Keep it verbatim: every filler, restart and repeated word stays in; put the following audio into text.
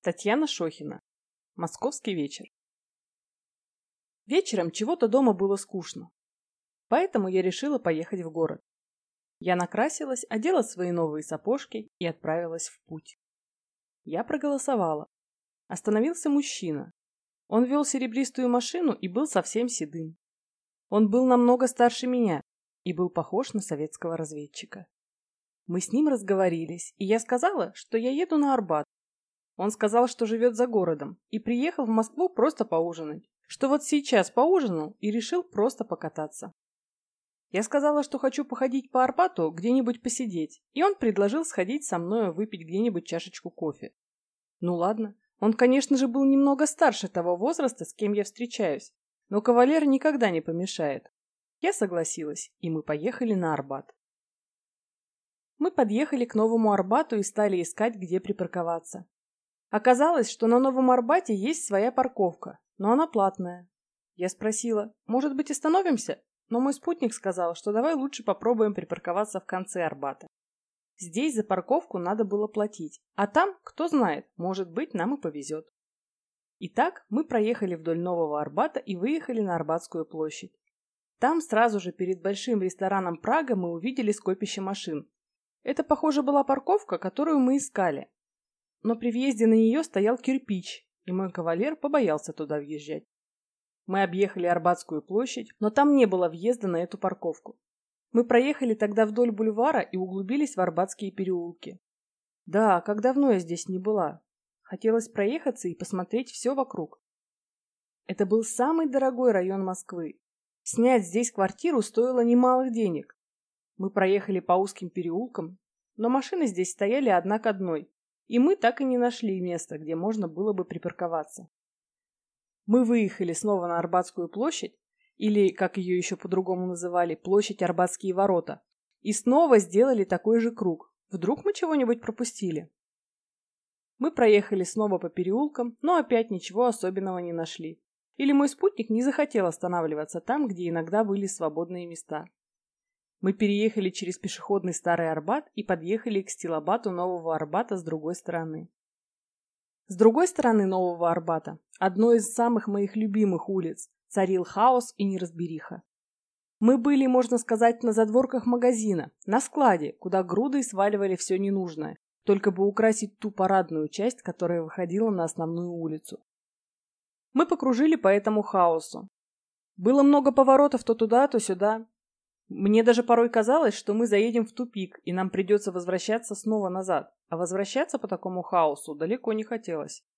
Татьяна Шохина. Московский вечер. Вечером чего-то дома было скучно, поэтому я решила поехать в город. Я накрасилась, одела свои новые сапожки и отправилась в путь. Я проголосовала. Остановился мужчина. Он вел серебристую машину и был совсем седым. Он был намного старше меня и был похож на советского разведчика. Мы с ним разговорились, и я сказала, что я еду на Арбат. Он сказал, что живет за городом, и приехал в Москву просто поужинать, что вот сейчас поужинал и решил просто покататься. Я сказала, что хочу походить по Арбату, где-нибудь посидеть, и он предложил сходить со мной выпить где-нибудь чашечку кофе. Ну ладно, он, конечно же, был немного старше того возраста, с кем я встречаюсь, но кавалер никогда не помешает. Я согласилась, и мы поехали на Арбат. Мы подъехали к Новому Арбату и стали искать, где припарковаться. Оказалось, что на Новом Арбате есть своя парковка, но она платная. Я спросила, может быть, остановимся? Но мой спутник сказал, что давай лучше попробуем припарковаться в конце Арбата. Здесь за парковку надо было платить, а там, кто знает, может быть, нам и повезет. Итак, мы проехали вдоль Нового Арбата и выехали на Арбатскую площадь. Там сразу же перед большим рестораном «Прага» мы увидели скопище машин. Это, похоже, была парковка, которую мы искали. Но при въезде на нее стоял кирпич, и мой кавалер побоялся туда въезжать. Мы объехали Арбатскую площадь, но там не было въезда на эту парковку. Мы проехали тогда вдоль бульвара и углубились в Арбатские переулки. Да, как давно я здесь не была. Хотелось проехаться и посмотреть все вокруг. Это был самый дорогой район Москвы. Снять здесь квартиру стоило немалых денег. Мы проехали по узким переулкам, но машины здесь стояли одна к одной. И мы так и не нашли места, где можно было бы припарковаться. Мы выехали снова на Арбатскую площадь, или, как ее еще по-другому называли, площадь Арбатские ворота, и снова сделали такой же круг. Вдруг мы чего-нибудь пропустили? Мы проехали снова по переулкам, но опять ничего особенного не нашли. Или мой спутник не захотел останавливаться там, где иногда были свободные места. Мы переехали через пешеходный Старый Арбат и подъехали к стилобату Нового Арбата с другой стороны. С другой стороны Нового Арбата, одной из самых моих любимых улиц, царил хаос и неразбериха. Мы были, можно сказать, на задворках магазина, на складе, куда грудой сваливали все ненужное, только бы украсить ту парадную часть, которая выходила на основную улицу. Мы покружили по этому хаосу. Было много поворотов то туда, то сюда. Мне даже порой казалось, что мы заедем в тупик, и нам придется возвращаться снова назад. А возвращаться по такому хаосу далеко не хотелось.